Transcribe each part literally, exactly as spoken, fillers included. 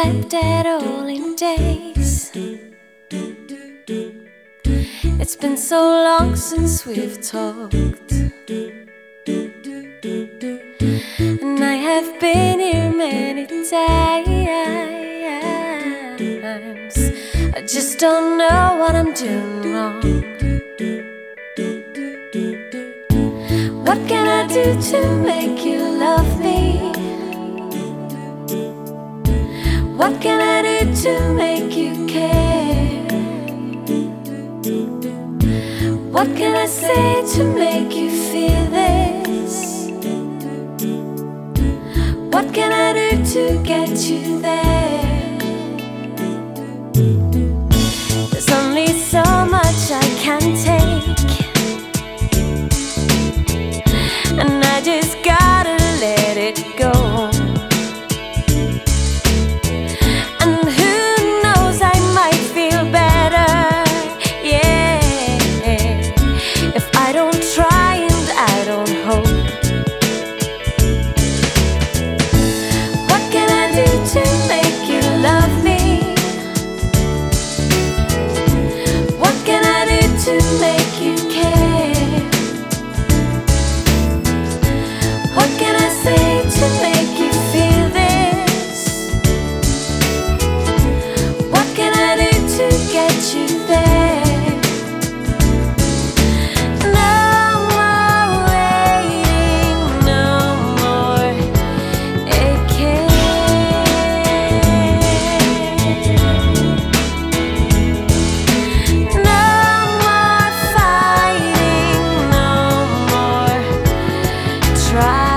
slept at all in days. It's been so long since we've talked, and I have been here many times. I just don't know what I'm doing wrong. What can I do to make you love me? What can I do to make you care? What can I say to make you feel this? What can I do to get you there? There's only so much I can take, and I just gotta let it go. And who knows, I might feel better, yeah, if I don't try and I don't hope. What can I do to make you love me? What can I do to make you care? What can I say to make you feel this? What can I do to get you there? No more waiting, no more aching. No more fighting, no more trying.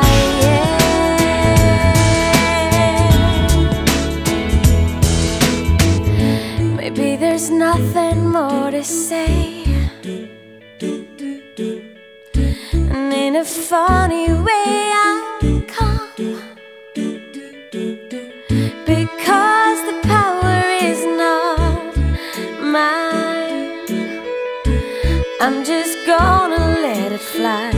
Maybe there's nothing more to say, and in a funny way I'll come, because the power is not mine. I'm just gonna let it fly.